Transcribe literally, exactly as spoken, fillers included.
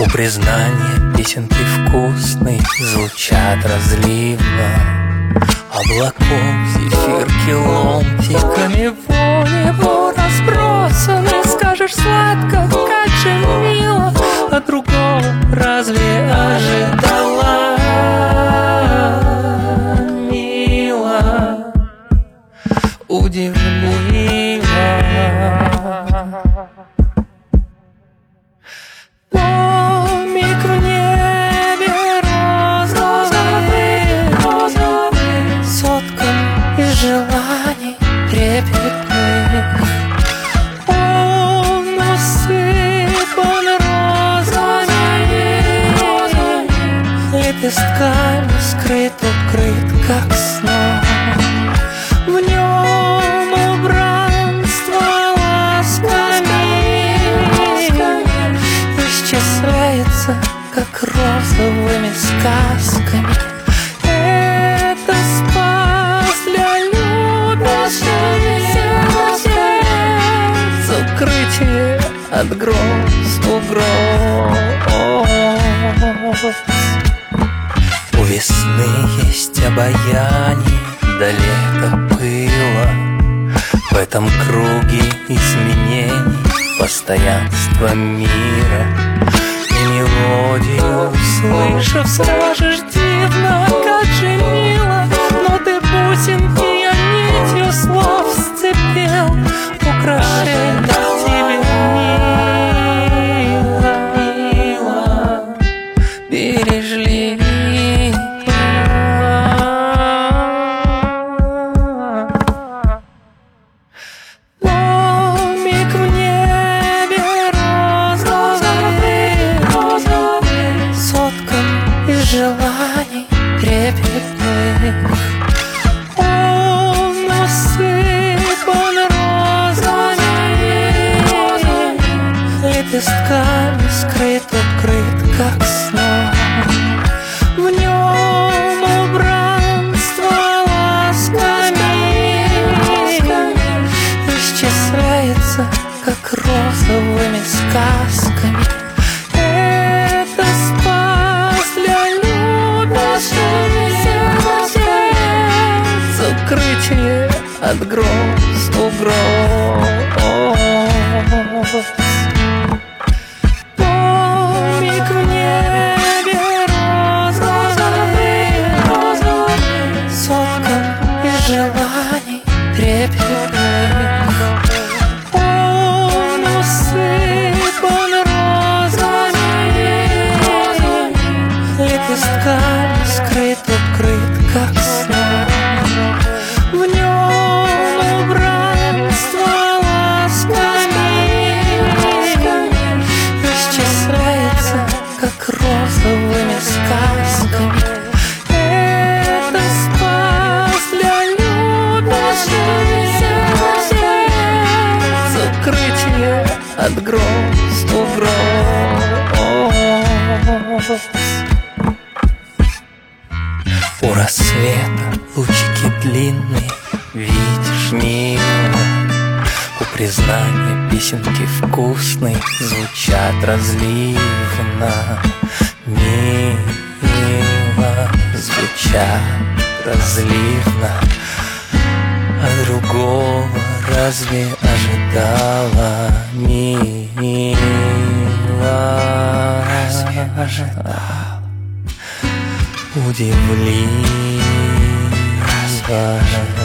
У признания песенки вкусной звучат разливно. Облаков зефирки ломтиками по небу разбросаны. Скажешь сладко, как же мило, а другого разве ожидала? Мило, удивила. Желаний трепетных он усыпан розами, лепестками скрыт, укрыт, как сном. В нем убранство ласками исчисляется, как розовыми сказками. Укрытие от гроз, угроз. У весны есть обаяние до лета пыла. В этом круге изменений постоянство мира. И мелодию услышав, скажешь дивно, как же мило. Но ты бусинки я нитью слов сцепил. Украшение тебе мило, мило, бережливо. Домик в небе розовый, розовый, соткан из желаний трепетных. Он усыпан лепестками скрыт, укрыт, как сном. В нем убранство ласками исчисляется, как розовыми сказками. Это спас для любящих сердец, укрытие от гроз, угроз. Домик в небе розовый, розовый, соткан из желаний трепетных. Он усыпан розами, лепестками скрыт, укрыт, как сном. В нем убранство исчисляется, как розовыми сказками. Это спас для любящих сердец, укрытие от гроз, угроз. У рассвета лучики длинные, видишь, мило. У признания песенки вкусной звучат разливно. Мило, звучат разливно. А другого разве ожидала? Мило, разве ожидала? Удивлила.